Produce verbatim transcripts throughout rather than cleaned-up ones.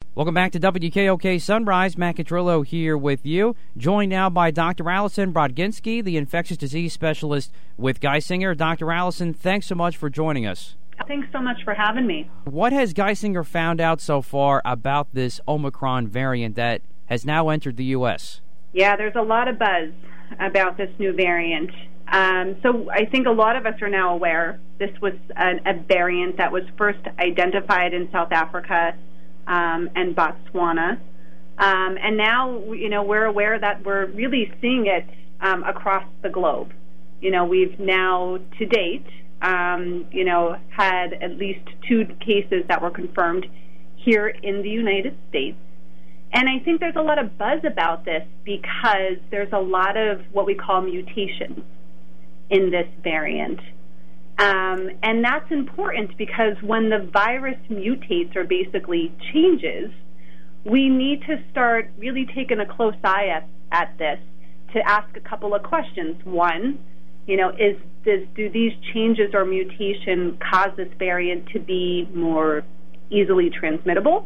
Welcome back to W K O K Sunrise. Matt Catrillo here with you. Joined now by Doctor Allison Brodginski, the infectious disease specialist with Geisinger. Doctor Allison, thanks so much for joining us. Thanks so much for having me. What has Geisinger found out so far about this Omicron variant that has now entered the U S? Yeah, there's a lot of buzz about this new variant. Um, so I think a lot of us are now aware this was a, a variant that was first identified in South Africa um, and Botswana. Um, and now, you know, we're aware that we're really seeing it um, across the globe. You know, we've now, to date, um, you know, had at least two cases that were confirmed here in the United States. And I think there's a lot of buzz about this because there's a lot of what we call mutations in this variant. Um, and that's important because when the virus mutates or basically changes, we need to start really taking a close eye at, at this to ask a couple of questions. One, you know, is does, do these changes or mutation cause this variant to be more easily transmittable?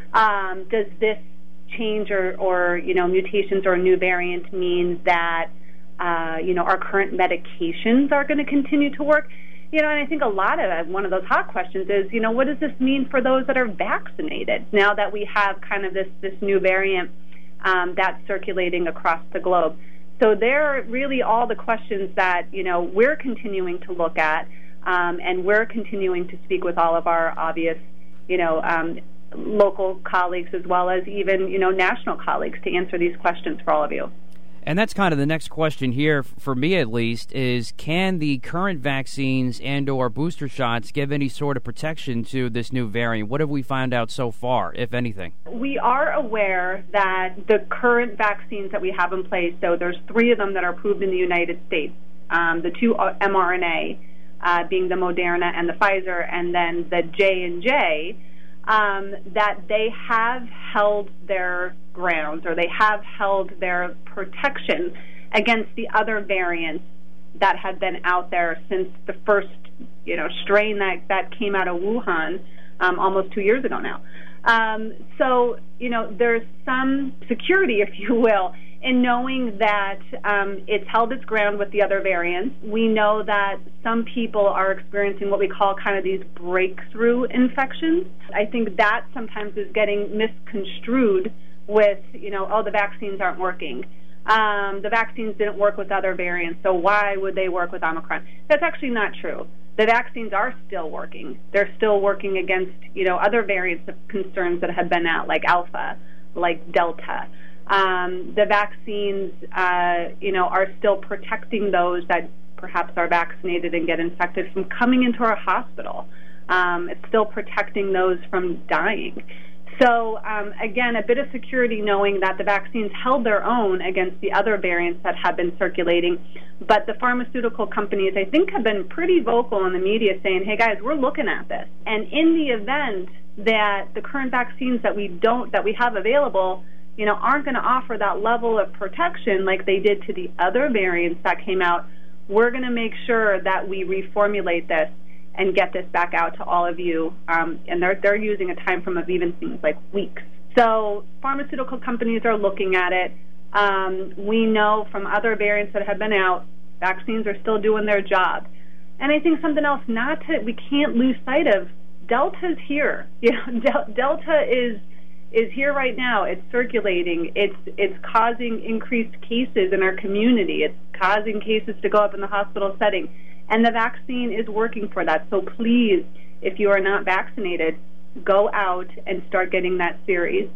Um, does this change or, or, you know, mutations or a new variant mean that, uh, you know, our current medications are going to continue to work? You know, and I think a lot of one of those hot questions is, you know, what does this mean for those that are vaccinated now that we have kind of this, this new variant um, that's circulating across the globe? So they're really all the questions that, you know, we're continuing to look at, um, and we're continuing to speak with all of our obvious, you know, um, local colleagues as well as even, you know, national colleagues to answer these questions for all of you. And that's kind of the next question here, for me at least, is can the current vaccines and or booster shots give any sort of protection to this new variant? What have we found out so far, if anything? We are aware that the current vaccines that we have in place, so there's three of them that are approved in the United States, um, the two mRNA, uh, being the Moderna and the Pfizer, and then the J and J, Um, that they have held their grounds or they have held their protection against the other variants that have been out there since the first, you know, strain that, that came out of Wuhan um, almost two years ago now. Um, so, you know, there's some security, if you will, in knowing that um, it's held its ground with the other variants. We know that some people are experiencing what we call kind of these breakthrough infections. I think that sometimes is getting misconstrued with, you know, oh, the vaccines aren't working. Um, the vaccines didn't work with other variants, so why would they work with Omicron? That's actually not true. The vaccines are still working. They're still working against, you know, other variants of concerns that have been out, like Alpha, like Delta. Um, the vaccines, uh, you know, are still protecting those that perhaps are vaccinated and get infected from coming into our hospital. Um, it's still protecting those from dying. So, um, again, a bit of security knowing that the vaccines held their own against the other variants that have been circulating. But the pharmaceutical companies, I think, have been pretty vocal in the media saying, hey, guys, we're looking at this. And in the event that the current vaccines that we don't, that we have available, you know, aren't going to offer that level of protection like they did to the other variants that came out, we're going to make sure that we reformulate this and get this back out to all of you. Um, and they're, they're using a time frame of even things like weeks. So pharmaceutical companies are looking at it. Um, we know from other variants that have been out, vaccines are still doing their job. And I think something else not to, we can't lose sight of, Delta's here. You know, Del- Delta is is here right now. It's circulating. It's it's causing increased cases in our community. It's causing cases to go up in the hospital setting. And the vaccine is working for that. So please, if you are not vaccinated, go out and start getting that series.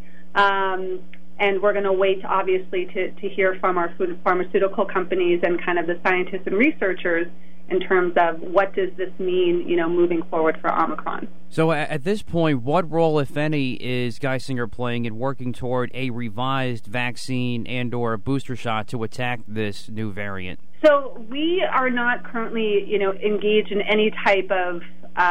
Um, and we're going to wait, obviously, to, to hear from our food pharmaceutical companies and kind of the scientists and researchers in terms of what does this mean, you know, moving forward for Omicron. So at this point, what role, if any, is Geisinger playing in working toward a revised vaccine and or a booster shot to attack this new variant? So we are not currently, you know, engaged in any type of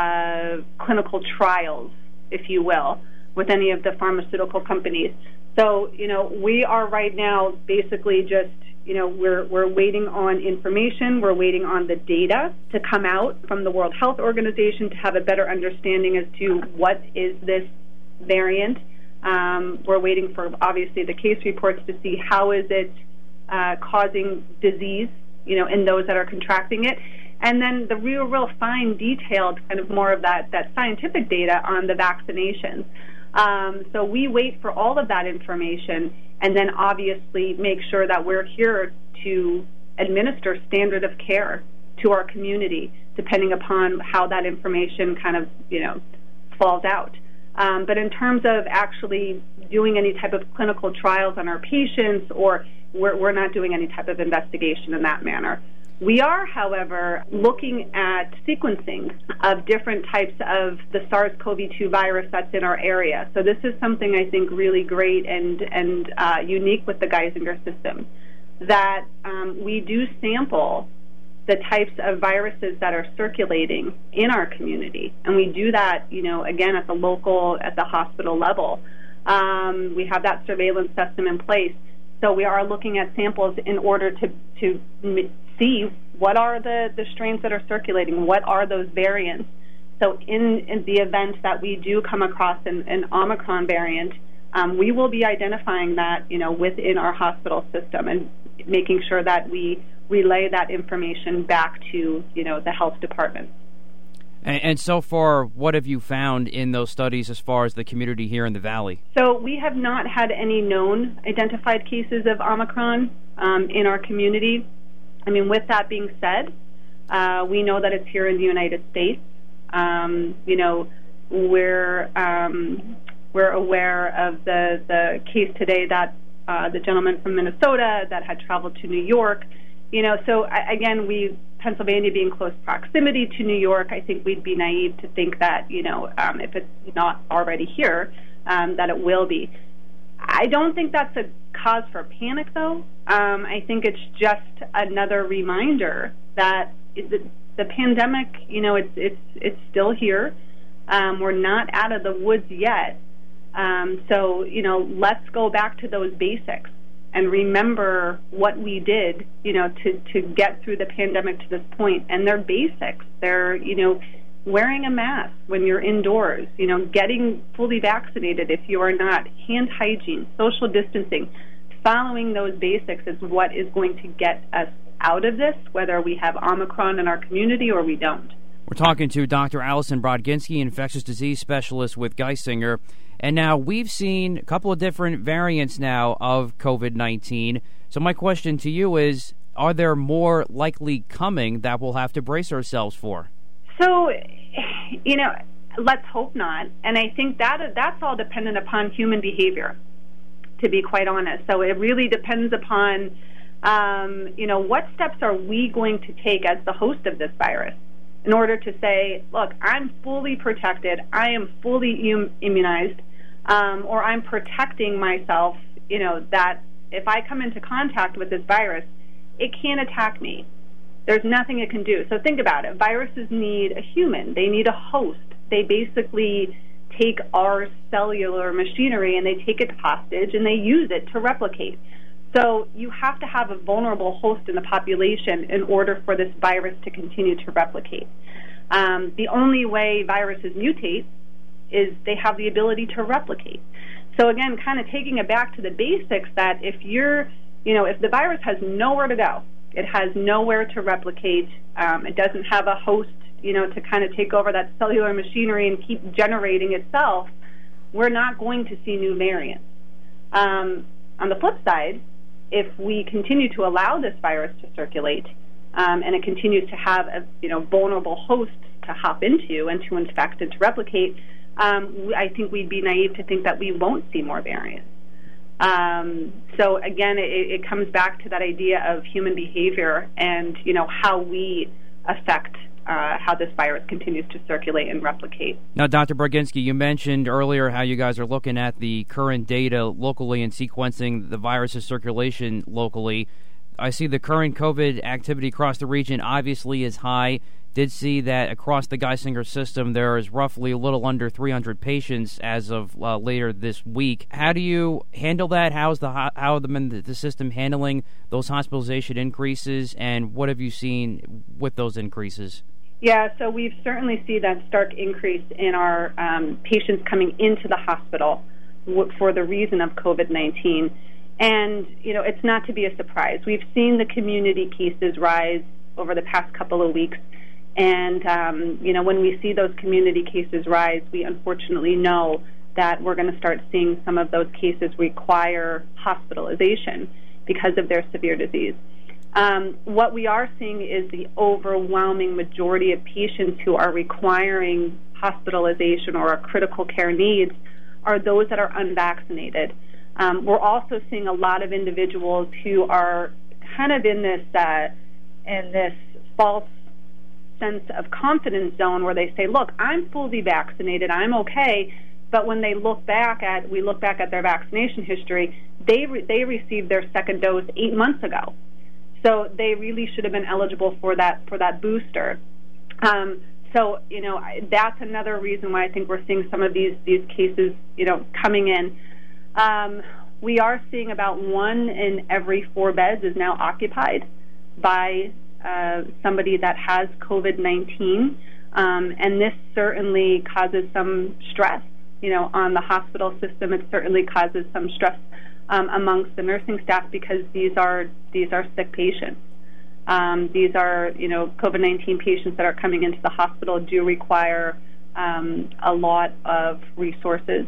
uh, clinical trials, if you will, with any of the pharmaceutical companies. So, you know, we are right now basically just, you know, we're we're waiting on information. We're waiting on the data to come out from the World Health Organization to have a better understanding as to what is this variant. Um, we're waiting for, obviously, the case reports to see how is it uh, causing disease, you know, in those that are contracting it. And then the real, real fine detailed kind of more of that, that scientific data on the vaccinations. Um, so we wait for all of that information and then obviously make sure that we're here to administer standard of care to our community, depending upon how that information kind of, you know, falls out. Um, but in terms of actually doing any type of clinical trials on our patients, or we're, we're not doing any type of investigation in that manner. We are, however, looking at sequencing of different types of the SARS-C o V two virus that's in our area. So this is something I think really great and, and uh, unique with the Geisinger system, that um, we do sample the types of viruses that are circulating in our community. And we do that, you know, again, at the local, at the hospital level. Um, we have that surveillance system in place. So we are looking at samples in order to, to see what are the, the strains that are circulating, what are those variants. So in, in the event that we do come across an, an Omicron variant, um, we will be identifying that, you know, within our hospital system and making sure that we relay that information back to, you know, the health department. And, and so far, what have you found in those studies as far as the community here in the Valley? So we have not had any known identified cases of Omicron um, in our community. I mean, with that being said, uh, we know that it's here in the United States. Um, you know, we're um, we're aware of the, the case today that uh, the gentleman from Minnesota that had traveled to New York. You know, so again, we, Pennsylvania being close proximity to New York, I think we'd be naive to think that, you know, um, if it's not already here, um, that it will be. I don't think that's a cause for panic, though. Um, I think it's just another reminder that the, the pandemic, you know, it's it's it's still here. Um, we're not out of the woods yet. Um, so, you know, let's go back to those basics and remember what we did, you know, to, to get through the pandemic to this point. And they're basics. They're, you know, wearing a mask when you're indoors, you know, getting fully vaccinated if you are not, hand hygiene, social distancing. Following those basics is what is going to get us out of this, whether we have Omicron in our community or we don't. We're talking to Doctor Allison Brodginski, infectious disease specialist with Geisinger. And now we've seen a couple of different variants now of COVID nineteen. So my question to you is, are there more likely coming that we'll have to brace ourselves for? So, you know, let's hope not. And I think that that's all dependent upon human behavior, to be quite honest. So it really depends upon, um, you know, what steps are we going to take as the host of this virus in order to say, look, I'm fully protected, I am fully im- immunized, um, or I'm protecting myself, you know, that if I come into contact with this virus, it can't attack me. There's nothing it can do. So think about it. Viruses need a human. They need a host. They basically take our cellular machinery and they take it hostage and they use it to replicate. So you have to have a vulnerable host in the population in order for this virus to continue to replicate. Um, the only way viruses mutate is they have the ability to replicate. So again, kind of taking it back to the basics that if you're, you know, if the virus has nowhere to go, it has nowhere to replicate, um, it doesn't have a host, you know, to kind of take over that cellular machinery and keep generating itself, we're not going to see new variants. Um, on the flip side, if we continue to allow this virus to circulate um, and it continues to have a, you know, vulnerable hosts to hop into and to infect and to replicate, um, I think we'd be naive to think that we won't see more variants. Um, so again, it, it comes back to that idea of human behavior and, you know, how we affect uh, how this virus continues to circulate and replicate. Now, Doctor Brodginski, you mentioned earlier how you guys are looking at the current data locally and sequencing the virus's circulation locally. I see the current COVID activity across the region obviously is high. Did see that across the Geisinger system there is roughly a little under three hundred patients as of uh, later this week. How do you handle that? How's the how the, the system handling those hospitalization increases, and what have you seen with those increases? Yeah, so we've certainly seen that stark increase in our um, patients coming into the hospital w- for the reason of COVID nineteen. And, you know, it's not to be a surprise. We've seen the community cases rise over the past couple of weeks. And, um, you know, when we see those community cases rise, we unfortunately know that we're going to start seeing some of those cases require hospitalization because of their severe disease. Um, what we are seeing is the overwhelming majority of patients who are requiring hospitalization or are critical care needs are those that are unvaccinated. Um, we're also seeing a lot of individuals who are kind of in this uh, in this false sense of confidence zone where they say, look, I'm fully vaccinated, I'm okay, but when they look back at, we look back at their vaccination history, they re- they received their second dose eight months ago. So they really should have been eligible for that for that booster. Um, so, you know, that's another reason why I think we're seeing some of these, these cases, you know, coming in. Um, we are seeing about one in every four beds is now occupied by uh, somebody that has COVID nineteen, um, and this certainly causes some stress, you know, on the hospital system. It certainly causes some stress um, amongst the nursing staff because these are these are sick patients. Um, these are, you know, COVID nineteen patients that are coming into the hospital do require um, a lot of resources.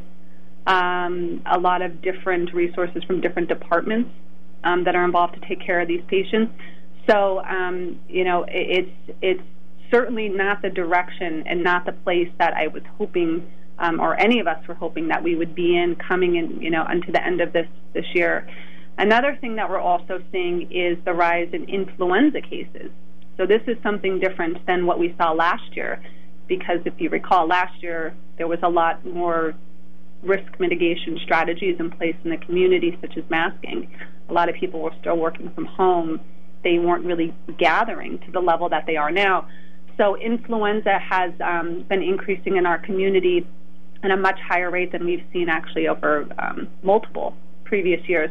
Um, a lot of different resources from different departments um, that are involved to take care of these patients. So, um, you know, it, it's it's certainly not the direction and not the place that I was hoping, um, or any of us were hoping that we would be in coming in, you know, unto the end of this this year. Another thing that we're also seeing is the rise in influenza cases. So this is something different than what we saw last year, because if you recall, last year there was a lot more risk mitigation strategies in place in the community, such as masking. A lot of people were still working from home. They weren't really gathering to the level that they are now. So influenza has um, been increasing in our community at a much higher rate than we've seen actually over um, multiple previous years.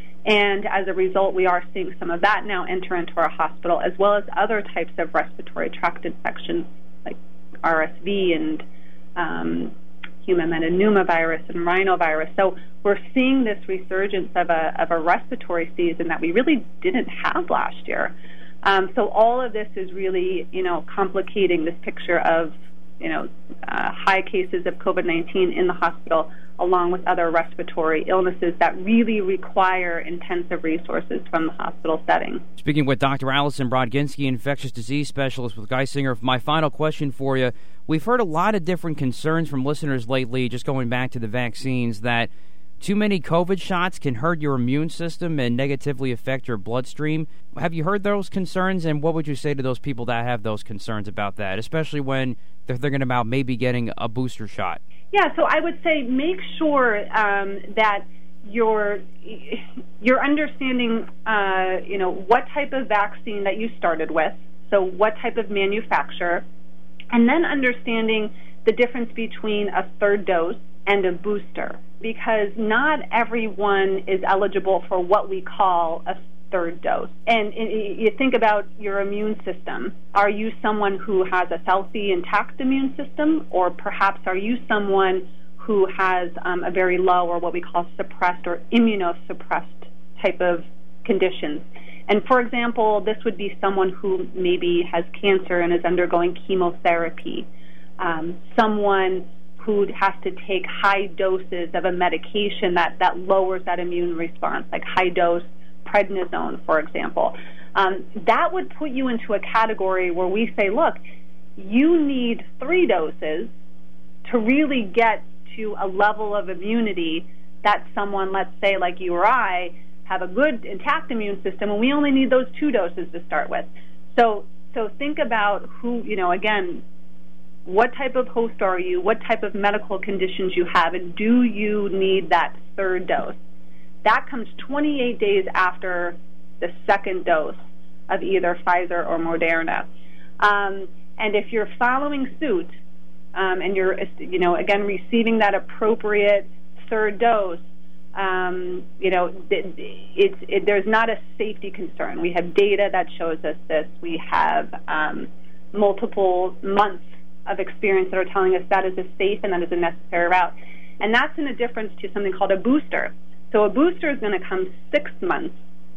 And as a result, we are seeing some of that now enter into our hospital, as well as other types of respiratory tract infections like R S V and um, human metapneumovirus and rhinovirus. So we're seeing this resurgence of a of a respiratory season that we really didn't have last year. Um, so all of this is really, you know, complicating this picture of, you know, uh, high cases of COVID nineteen in the hospital, along with other respiratory illnesses that really require intensive resources from the hospital setting. Speaking with Doctor Allison Brodginski, infectious disease specialist with Geisinger, my final question for you. We've heard a lot of different concerns from listeners lately, just going back to the vaccines, that too many COVID shots can hurt your immune system and negatively affect your bloodstream. Have you heard those concerns, and what would you say to those people that have those concerns about that, especially when they're thinking about maybe getting a booster shot? Yeah, so I would say make sure um, that you're you're understanding, uh, you know, what type of vaccine that you started with, so what type of manufacturer, and then understanding the difference between a third dose and a booster, because not everyone is eligible for what we call a third dose. And you think about your immune system. Are you someone who has a healthy, intact immune system, or perhaps are you someone who has um, a very low, or what we call suppressed or immunosuppressed type of conditions? And for example, this would be someone who maybe has cancer and is undergoing chemotherapy, um, someone who has to take high doses of a medication that, that lowers that immune response, like high-dose prednisone, for example. Um, that would put you into a category where we say, look, you need three doses to really get to a level of immunity that someone, let's say like you or I, have a good intact immune system, and we only need those two doses to start with. So, so think about who, you know, again, what type of host are you, what type of medical conditions you have, and do you need that third dose? That comes twenty-eight days after the second dose of either Pfizer or Moderna. Um, and if you're following suit um, and you're, you know, again, receiving that appropriate third dose, um, you know, it, it's, it, there's not a safety concern. We have data that shows us this. We have um, multiple months of experience that are telling us that is a safe and that is a necessary route. And that's in a difference to something called a booster. So a booster is going to come six months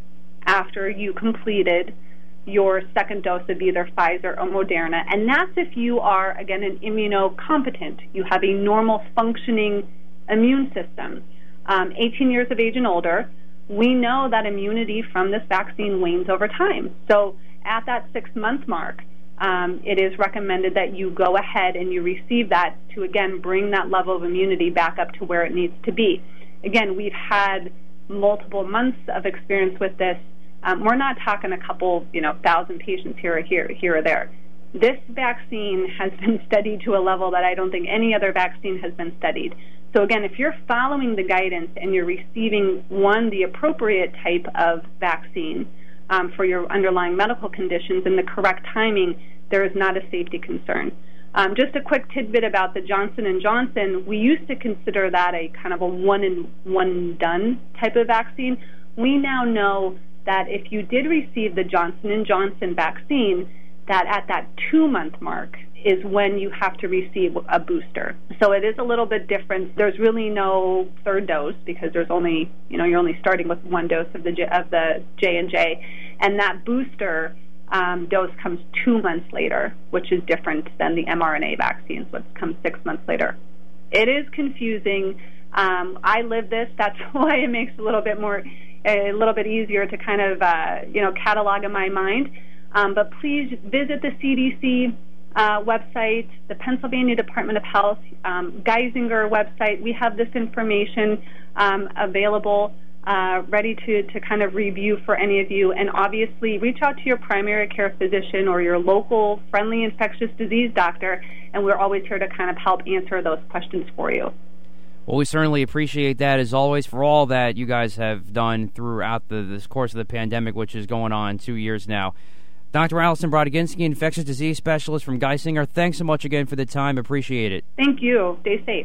after you completed your second dose of either Pfizer or Moderna. And that's if you are, again, an immunocompetent. You have a normal functioning immune system. Um, eighteen years of age and older, we know that immunity from this vaccine wanes over time. So at that six-month mark, um, it is recommended that you go ahead and you receive that to, again, bring that level of immunity back up to where it needs to be. Again, we've had multiple months of experience with this. Um, we're not talking a couple, you know, thousand patients here or here, here or there. This vaccine has been studied to a level that I don't think any other vaccine has been studied. So again, if you're following the guidance and you're receiving, one, the appropriate type of vaccine um, for your underlying medical conditions in the correct timing, there is not a safety concern. Um, just a quick tidbit about the Johnson and Johnson. We used to consider that a kind of a one and one done type of vaccine. We now know that if you did receive the Johnson and Johnson vaccine, that at that two-month mark is when you have to receive a booster. So it is a little bit different. There's really no third dose because there's only, you know, you're only starting with one dose of the of the J and J, and that booster um, dose comes two months later, which is different than the mRNA vaccines, which comes six months later. It is confusing. Um, I live this. That's why it makes it a little bit more, a little bit easier to kind of, uh, you know, catalog in my mind. Um, but please visit the C D C uh, website, the Pennsylvania Department of Health, um, Geisinger website. We have this information um, available, uh, ready to, to kind of review for any of you. And obviously, reach out to your primary care physician or your local friendly infectious disease doctor, and we're always here to kind of help answer those questions for you. Well, we certainly appreciate that, as always, for all that you guys have done throughout the this course of the pandemic, which is going on two years now. Doctor Allison Brodiginski, infectious disease specialist from Geisinger, thanks so much again for the time. Appreciate it. Thank you. Stay safe.